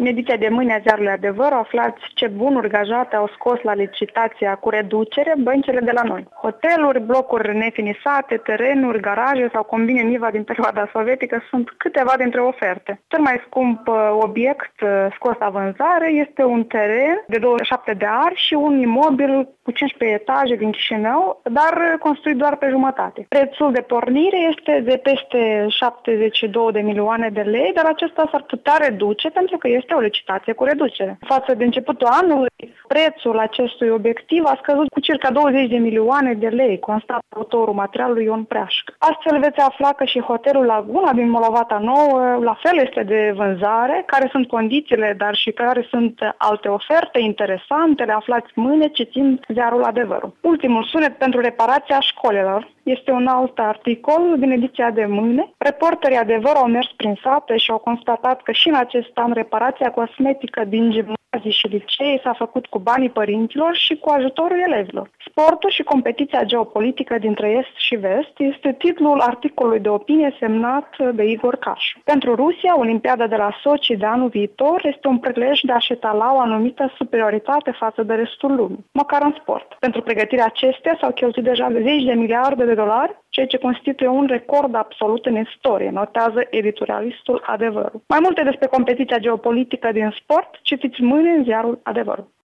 În ediția de mâine a ziarului Adevăr aflați ce bunuri gajate au scos la licitația cu reducere băncile de la noi. Hoteluri, blocuri nefinisate, terenuri, garaje sau combine Niva din perioada sovietică sunt câteva dintre oferte. Cel mai scump obiect scos la vânzare este un teren de 27 de ari și un imobil cu 15 etaje din Chișinău, dar construit doar pe jumătate. Prețul de pornire este de peste 72 de milioane de lei, dar acesta s-ar putea reduce pentru că este o licitație cu reducere. Față de începutul anului, prețul acestui obiectiv a scăzut cu circa 20 de milioane de lei, constată autorul materialului Ion Preașc. Astfel veți afla că și hotelul Laguna din Molovata Nouă la fel este de vânzare, care sunt condițiile, dar și care sunt alte oferte interesante, le aflați mâine citind ziarul Adevărul. Ultimul sunet pentru reparația școlilor este un alt articol din ediția de mâine. Reporterii Adevăr au mers prin sate și au constatat că și în acest an reparația cosmetică din gimnazii și licee s-a făcut cu banii părinților și cu ajutorul elevilor. Sportul și competiția geopolitică dintre Est și Vest este titlul articolului de opinie semnat de Igor Cașu. Pentru Rusia, Olimpiada de la Sochi de anul viitor este un prilej de a-și etala o anumită superioritate față de restul lumii, măcar în sport. Pentru pregătirea acestea s-au cheltuit deja de $10 de miliarde, ceea ce constituie un record absolut în istorie, notează editorialistul Adevărul. Mai multe despre competiția geopolitică din sport citiți mâine în ziarul Adevărul.